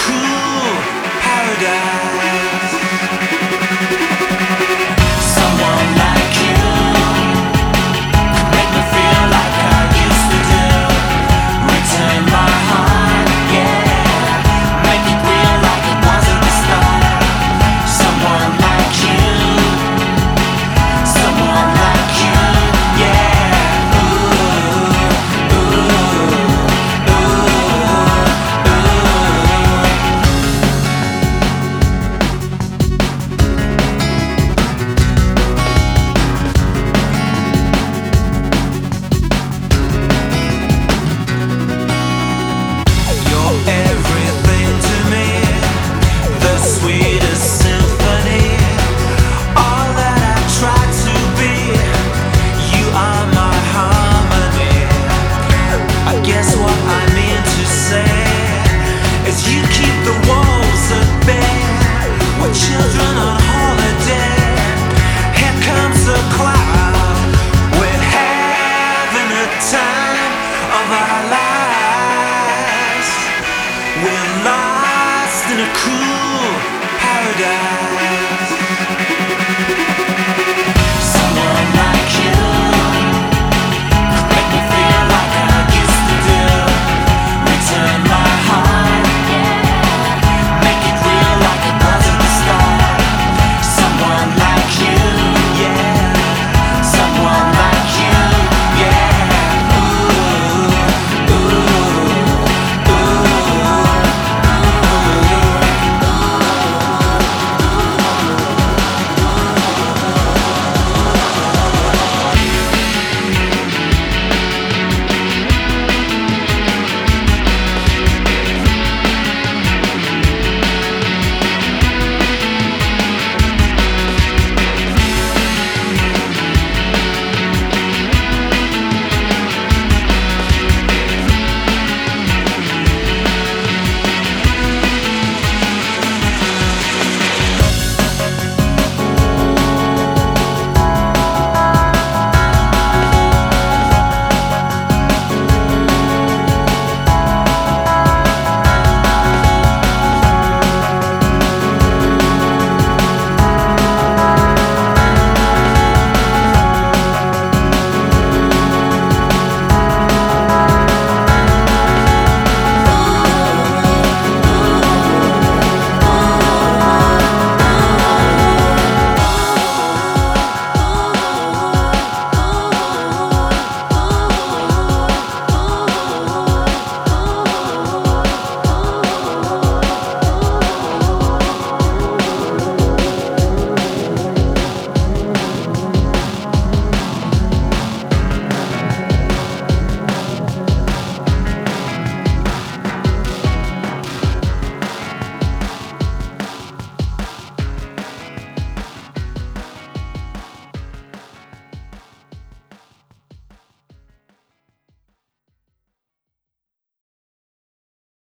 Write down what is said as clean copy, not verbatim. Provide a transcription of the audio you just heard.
cruel paradise. Someone like you make me feel like I used to do. Return my heart, yeah. Make it real like it wasn't the start. Someone like you, someone like you, yeah. Ooh, ooh, ooh, you're everything to me, the sweetest symphony. All that I try to be, you are my harmony. I guess what I mean to say is you keep the walls at bay. We're children on holiday. Here comes a cloud. We're having a time of our lives. We're lost in a cruel paradise.